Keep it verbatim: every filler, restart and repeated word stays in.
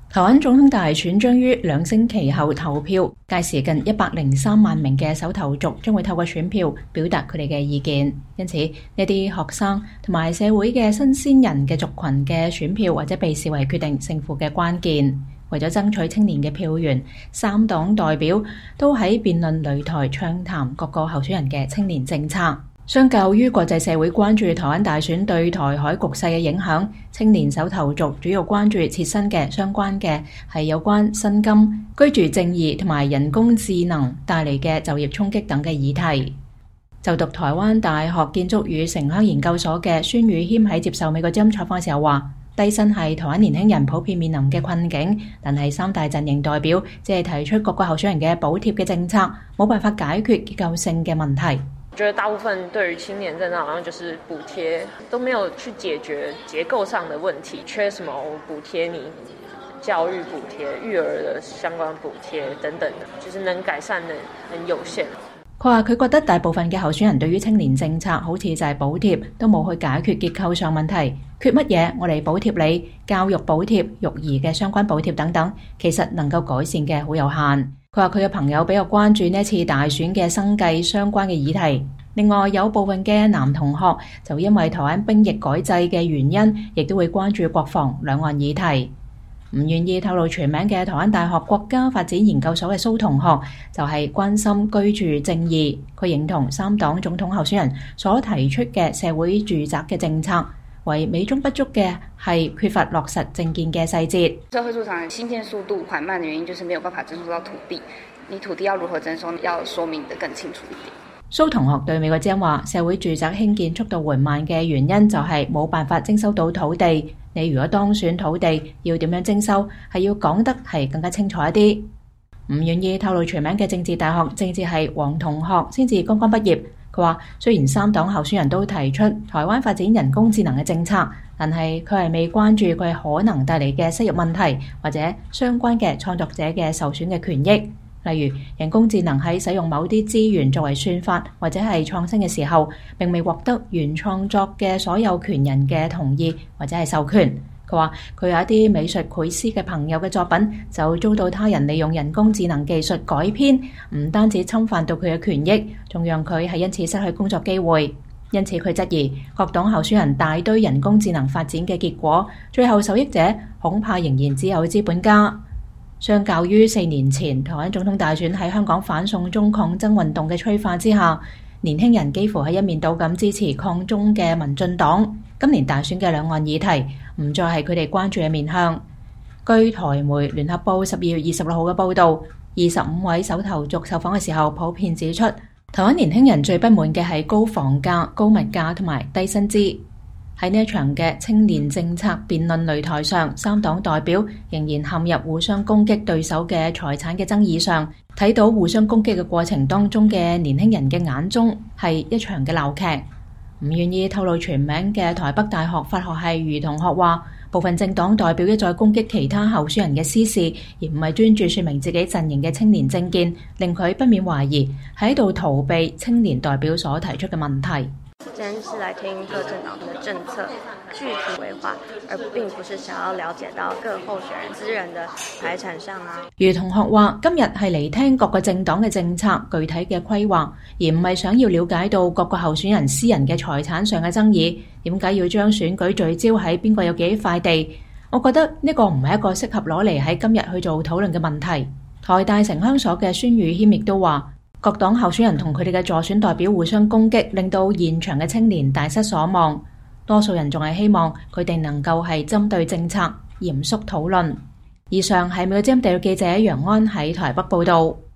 台灣總統大選將於兩星期後投票，屆時近一百零三萬名嘅首投族將會透過選票表達佢哋嘅意見。因此，呢啲學生同埋社會嘅新鮮人嘅族群嘅選票或者被視為決定勝負嘅關鍵。為咗爭取青年嘅票源，三黨代表都喺辯論擂台暢談各個候選人嘅青年政策。相較於國際社會關注台灣大選對台海局勢嘅影響，青年首投族主要關注切身嘅相關嘅係有關薪金、居住正義同埋人工智能帶嚟嘅就業衝擊等嘅議題。就讀台灣大學建築與城鄉研究所嘅孫宇謙喺接受美國之音採訪嘅時候話，低薪係台灣年輕人普遍面臨嘅困境，但係三大陣營代表只係提出各個候選人嘅補貼嘅政策，冇辦法解決結構性嘅問題。 我覺得大部分對於青年政策好像就是補貼，都沒有去解決結構上的問題，缺什麼我補貼你教育補貼、育兒的相關補貼等等的，就是能改善的很有限。 佢話佢覺得大部分嘅候選人對於青年政策好似就係補貼，都冇去解決結構上問題。缺乜嘢我哋補貼你，教育補貼、育兒嘅相關補貼等等，其實能夠改善嘅好有限。佢話佢嘅朋友比較關注呢次大選嘅生計相關嘅議題。另外有部分嘅男同學就因為台灣兵役改制嘅原因，亦都會關注國防兩岸議題。唔願意透露全名嘅台灣大學國家發展研究所嘅蘇同學就係關心居住正義。佢認同三黨總統候選人所提出嘅社會住宅嘅政策，為美中不足嘅係缺乏落實政見嘅細節。 社會住宅新建速度緩慢的原因就是沒有辦法徵收到土地，你土地要如何徵收，要說明得更清楚一點。 蘇同學對美國之音話，社會住宅興建速度緩慢嘅原因就係冇辦法徵收到土地。你如果當選土地，要點樣徵收，係要講得係更加清楚一啲。唔願意透露全名嘅政治大學政治系黃同學先至剛剛畢業。佢話雖然三黨候選人都提出台灣發展人工智能嘅政策，但係佢係未關注佢可能帶嚟嘅失業問題，或者相關嘅創作者嘅受損嘅權益。例如人工智能喺使用某啲資源作為算法或者係創新嘅時候，並未獲得原創作嘅所有權人嘅同意或者係授權。佢話佢有一啲美術繪師嘅朋友嘅作品就遭到他人利用人工智能技術改編，唔單止侵犯到佢嘅權益，仲讓佢係因此失去工作機會。因此佢質疑各黨候選人大堆人工智能發展嘅結果，最後受益者恐怕仍然只有資本家。相較於四年前台灣總統大選喺香港反送中抗爭運動嘅催化之下，年輕人幾乎係一面倒咁支持抗中嘅民進黨。今年大選嘅兩岸議題唔再係佢哋關注嘅面向。據台媒聯合報十二月二十六號嘅報導，二十五位首投族受訪嘅時候普遍指出，台灣年輕人最不滿嘅係高房價、高物價同埋低薪資。喺呢一場嘅青年政策辯論擂台上，三黨代表仍然陷入互相攻擊對手嘅財產嘅爭議上，睇到互相攻擊嘅過程當中嘅年輕人嘅眼中係一場嘅鬧劇。唔願意透露全名嘅台北大學法學系余同學話，部分政黨代表一再攻擊其他候選人嘅私事，而唔係專注說明自己陣營嘅青年政見，令佢不免懷疑喺度逃避青年代表所提出嘅問題。 今天是來聽各政黨的政策具體規劃，而並不是想要了解到各候選人私人的財產上啊。余同學話：今日係嚟聽各個政黨嘅政策具體嘅規劃，而唔係想要了解到各個候選人私人嘅財產上嘅爭議。點解要將選舉聚焦喺邊個有幾塊地？我覺得呢個唔係一個適合攞嚟喺今日去做討論嘅問題。台大城鄉所嘅孫宇謙亦都話，各黨候選人同佢哋嘅助選代表互相攻擊，令到現場嘅青年大失所望。多數人仲係希望佢哋能夠係針對政策嚴肅討論。以上係美國之音地記者楊安喺台北報道。